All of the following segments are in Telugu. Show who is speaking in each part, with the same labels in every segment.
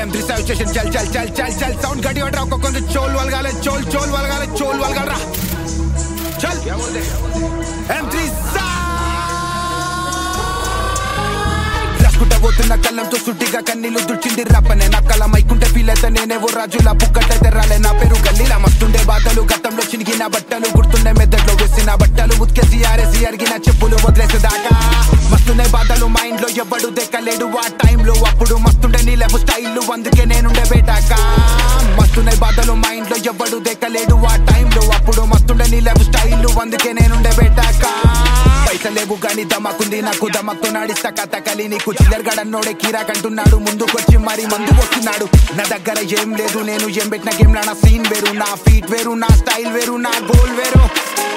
Speaker 1: M3 వచ్చేసి చల్ చల్ చల్ చల్ చల్ సౌండ్ గట్టి పడరా ఒక్కొక్క చోల్ వలగాలి చోల్ వలగాలి చోల్ వలగాలరా చల్ M3 రాసుకుంటా పోతున్న కళ్ళంతో సుట్టిగా కన్నీళ్ళు దుడిచింది రప్పనే నా కళ మైకుంటే ఫీల్ అయితే నేనేవో రాజులా బుక్కట్లయితే రాలే నా పేరు గల్లీలా మస్తుండే బాధలు గతంలో చినిగిన బట్టలు గుర్తుండే మెదడులో వేసిన బట్టలు ఉతికేసి ఆరేసి అరిగిన చెప్పులు వదిలేసేదాకా మస్తుండే బాధలు మైండ్ లో ఎవడు దెక్కలేడు ఆ టైంలో అప్పుడు మస్తుండే నీ లెఫ్ స్టైల్ అందుకే నేనుండే బేటాక మస్తుండే బాధలు మైండ్ లో ఎవడు దెక్కలేడు ఆ టైంలో అప్పుడు మస్తుండే నీ లెఫ్ స్టైల్ అందుకే నేనుండే బేటాక పైసలేవు గాని దమాకుంది నాకు దమక్తో నాడిస్తా కథ కలి నీకు చిల్లరగడన్నోడే కీరాకంటున్నాడు ముందుకొచ్చి మరి మందు వస్తున్నాడు నా దగ్గర ఏం లేదు నేను ఏం పెట్టిన గేమ్ లా నా సీన్ వేరు నా ఫీట్ వేరు నా స్టైల్ వేరు నా గోల్ వేరు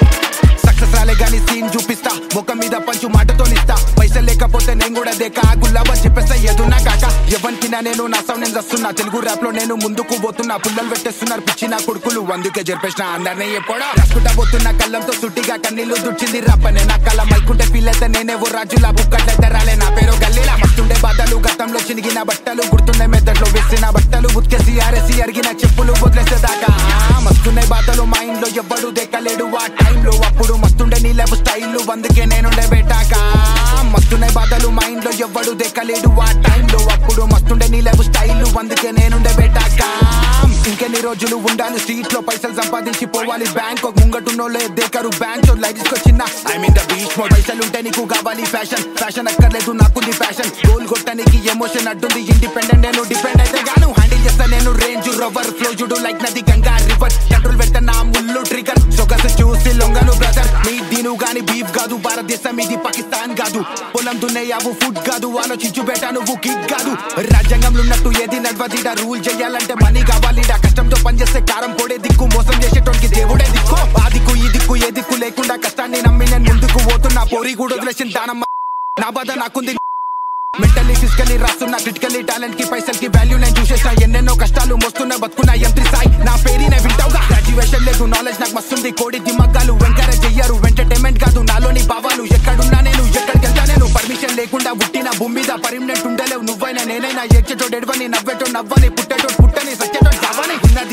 Speaker 1: సక్సెస్ రాలే గాని సీన్ చూపిస్తా ముఖం మీద పంచు మాటతోనిస్తా పైసలు లేకపోతే నేను కూడా దేకా గుల్లాబా చెప్పేస్తా ఎదున్నా కాక ఎవరికినా నేను నా సౌండ్ నేను వస్తున్నా తెలుగు ర్యాప్ లో నేను ముందుకు పోతున్నా పుల్లలు పెట్టేస్తున్నారు పిచ్చి నా కొడుకులు అందుకే జరిపేసిన అందరినీ ఎప్పుడో రాసుకుంటా పోతున్నా కళ్ళంతో సుట్టిగా కన్నీళ్ళు దుడిచింది రప్పనే నా కళ్ళ మైకుంటే ఫీల్ అయితే నేనేవో రాజులా బుక్కట్లయితే రాలే నా పేరు గల్లీలా మస్తుండే బాధలు గతంలో చినిగిన బట్టలు గుర్తుండే మెదడులో వేసిన బట్టలు ఉతికేసి ఆరేసి అరిగిన చెప్పులు వదిలేసేదాకా మస్తుండే బాధలు మైండ్ లో ఎవ్వడు దెక్కలేడు ఆ టైంలో అప్పుడు మస్తుండే నీ లెఫ్ స్టైల్ అందుకే నేనుండే బేటాక మస్తుండే బాధలు మైండ్ లో ఎవ్వడు దెక్కలేడు ఆ టైంలో అప్పుడు మస్తుండే నీ లెఫ్ స్టైల్ అందుకే నేనుండే బేటాక ఇంకెన్ని రోజులు ఉండాలి స్ట్రీట్ లో పైసలు సంపాదించి పోవాలి బ్యాంక్ ముంగటున్నోళ్ళే దేకరు బ్యాంక్ తో లైఫ్ తీసుకొచ్చిన I mean the beach mode పైసలు ఉంటే నీకు కావాలి ఫ్యాషన్ అక్కర్లేదు నాకుంది ఫ్యాషన్ గోల్ కొట్టడానికి ఎమోషన్ అడ్డుంది ఇండిపెండెంట్ నేను డిపెండ్ అయితే గాను హ్యాండిల్ చేస్తా నేను రేంజ్ రవర్ ఫ్లో చూడు లైక్ నది గంగా రివర్ కంట్రోల్ పెడతా నా ముళ్ళు ట్రిగర్ సొగసు చూసి లొంగను బ్రదర్ నీ దీను గాని బీఫ్ కాదు భారతదేశం ఇది పాకిస్తాన్ కాదు పొలం దున్నేయావు ఫుడ్ కాదు ఆలోచించు బేటా నువ్వు కిక్ కాదు రాజ్యాంగంలో ఉన్నట్టు ఏది నడవదిడా రూల్ చేయాలంటే మనీ కావాలిడా కష్టంతో పనిచేస్తే కారం పోడే దిక్కు మోసం చేసేటోడికి దేవుడే దిక్కు ఆ దిక్కు ఈ దిక్కు ఏ దిక్కు లేకుండా కష్టాన్ని నమ్మి నేను ముందుకు పోతున్నా పోరి కూడా వదిలేసిన దానమ్మ నా బాధ నాకుంది మెంటల్లీ ఫిజికల్లీ రాస్తున్నా క్రిటికల్లీ టాలెంట్ కి పైసలకి వాల్యూ నేను చూసేసా ఎన్నెన్నో కష్టాలు మోస్తున్నా బతుకున్నా M3 సాయి నా పేరునే వింటావుగా గ్రాడ్యుయేషన్ లేదు నాలెడ్జ్ నాకు మస్తుంది కోడి దిమ్మగ్గాలు ఎంకరేజ్ చెయ్యారు ఎంటర్టైన్మెంట్ కాదు నాలోని భావాలు ఎక్కడున్నా నేను ఎక్కడికి వెళ్తా నేను పర్మిషన్ లేకుండా పుట్టిన భూమి మీద పర్మనెంట్ ఉండలేవు నువ్వైనా నేనైనా ఏడ్చేటోడు ఎడవని నవ్వేటోడు నవ్వని పుట్టేటోడు పుట్టని సచ్చేటోడు కావని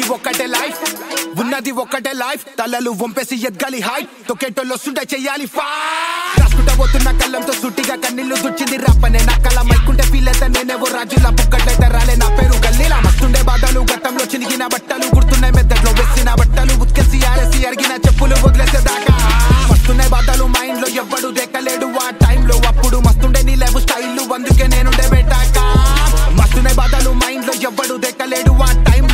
Speaker 1: ఉన్నది ఒక్కటే లైఫ్ తలలు వంపేసి ఎదగాలి హై తొక్కేటోళ్ళు వస్తుంటే చెయ్యాలి రాసుకుంటా పోతున్న కళ్ళంతో సుట్టిగా కన్నీళ్ళు దుడిచింది రప్పనే నా కళ మైకుంటే ఫీల్ అయితే నేనేవో రాజులా బుక్కట్లయితే రాలే నా పేరు గల్లీలా మస్తుండే బాధలు గతంలో చినిగిన బట్టలు గుర్తుండే మెదడులో వేసిన బట్టలు ఉతికేసి ఆరేసి అరిగిన చెప్పులు వదిలేసేదాకా మస్తుండే బాధలు మైండ్ లో ఎవ్వడు దెక్కలేడు ఆ టైంలో అప్పుడు మస్తుండే నీ లెఫ్ స్టైల్ అందుకే నేనుండే బేటాక మస్తుండే బాధలు మైండ్ లో ఎవ్వడు దెక్కలేడు ఆ టైం